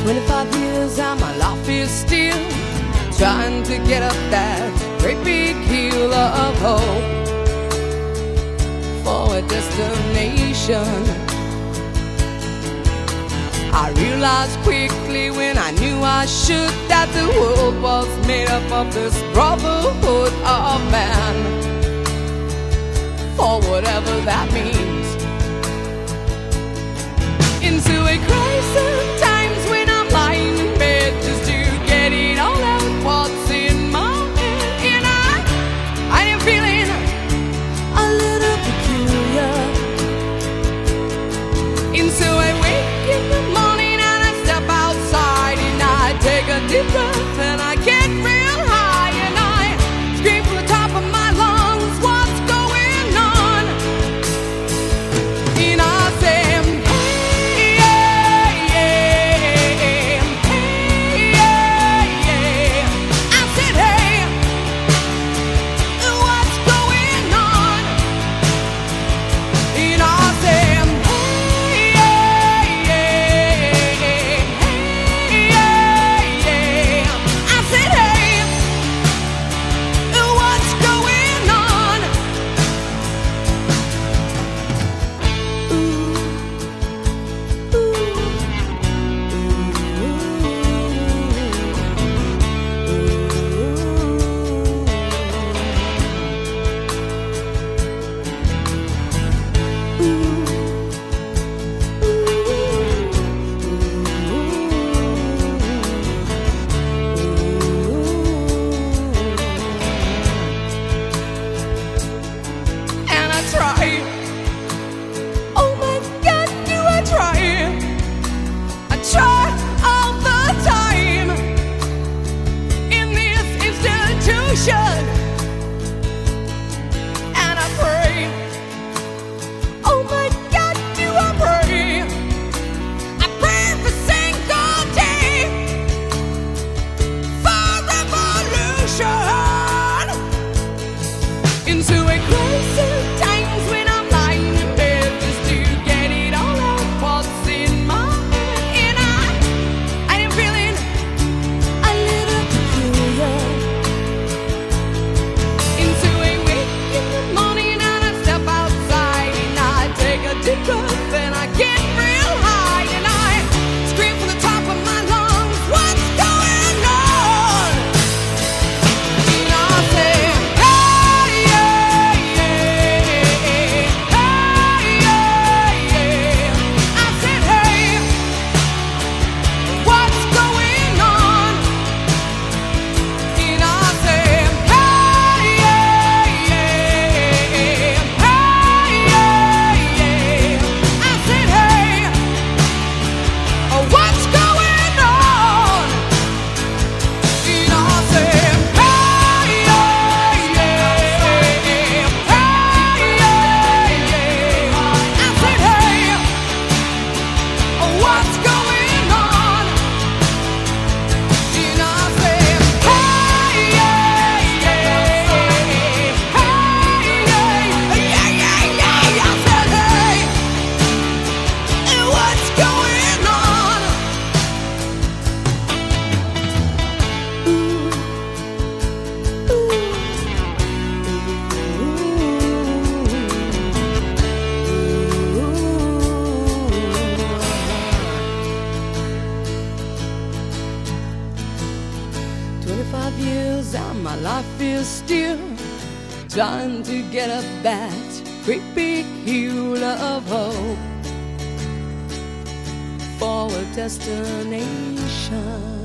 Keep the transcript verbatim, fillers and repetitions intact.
Twenty-five years and my life is still trying to get up that great big hill of hope for a destination. I realized quickly when I knew I should that the world was made up of this brotherhood of man, for whatever that means. Into a crisis times when I'm lying in bed just to get it all out what's in my head. And I, I am feeling a little peculiar. And so I wake in the morning and I step outside and I take a deep breath and I get real high and I scream from the top of my lungs, what's going on? And I say, and I pray, oh my God, do I pray? I pray every single day for revolution. Into a crisis times when I'm lying in bed just to get it all out what's in my head. And I, I am feeling a little peculiar. Deep breath and I get real high and I scream from the top of my lungs, what's going on? And I say, hey, yeah, yeah, hey, yeah, yeah. I said, hey, what's going on? And I say, hey, yeah, yeah, what's going on? And I say, hey, yeah, yeah, hey, yeah, yeah. I said, hey, what's going on? And I say, hey, yeah, yeah, hey, yeah, yeah, yeah. I said, hey, what's going on? Twenty-five years and my life is still trying to get up that great big hill of hope for a destination.